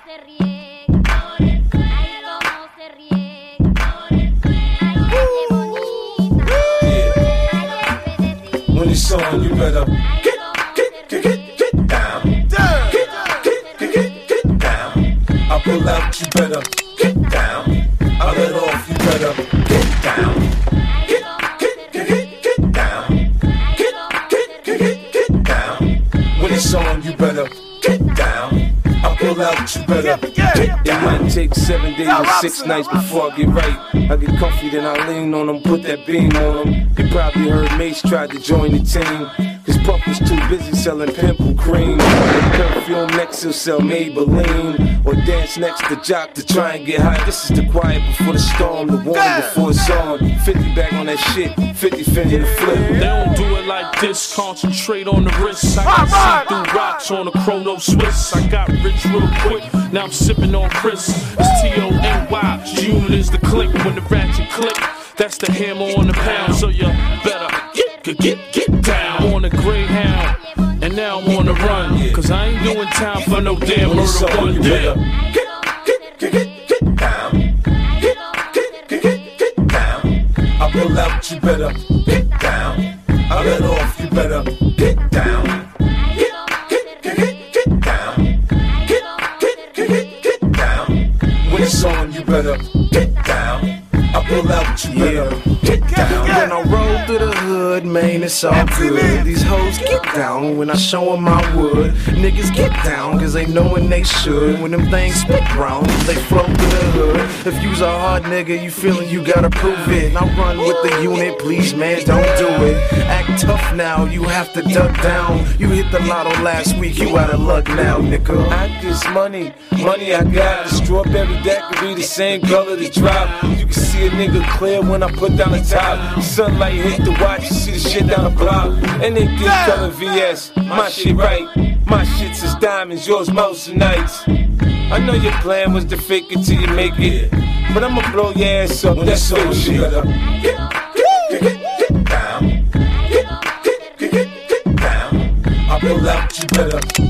When it's on, you better get down. Get down. I pull out, you better get down. I let off, you better get down. Get down. Get down. When it's on, you better get down. I pull out, you better get down. It might take 7 days or 6 nights before I get right. I get comfy, then I lean on him, put that beam on him. You probably heard Mace tried to join the team. Cause Puff was too busy selling pimple cream. And perfume next he'll sell Maybelline. Or dance next to Jock to try and get high. This is the quiet before the storm, the warning before it's on. 50 back on that shit, 50 finna the flip. They don't do it like this, concentrate on the wrist. I got see-through rocks on a Chrono Swiss. I got rich real quick, now I'm sipping on Chris. It's T-O-N-Y, G-Unit is the click. When the ratchet click, that's the hammer on the pound. So you better get down. I'm on a Greyhound, and now I'm on the run. Cause I ain't doing time for no damn murder one day. Get down. Get down. I pull out, you better get down. I let off, you better get down. Get down. Get down. When it's on, you better get down. I pull out, you better get down. When I roll through the hood, man, it's all good. These hoes get down when I show them my wood. Niggas get down cause they knowin' they should. When them things spit round, they flow through the hood. If you's a hard nigga, you feelin' you gotta prove it. Now run with the unit, please man, don't do it. Act tough now, you have to duck down. You hit the lotto last week, you out of luck now, nigga. I get money I got. The strawberry that could be the same color the drop. You can see a nigga clear when I put down the top. Sunlight hit the watch, you see the shit down the block. And they did color VS, my shit right. My shit's is diamonds, yours Moissanite. I know your plan was to fake it till you make it, but I'ma blow your ass up, that's so shit. Get down. Get down. I pull out, you better